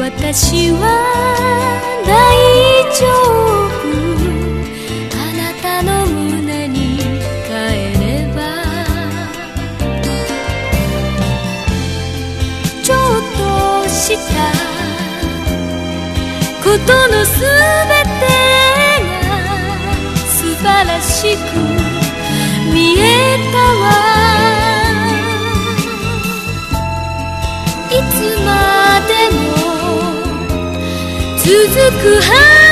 私は大丈夫、あなたの胸に帰れば。ちょっとしたことのすべてが素晴らしく見えたわ。いつまでも続く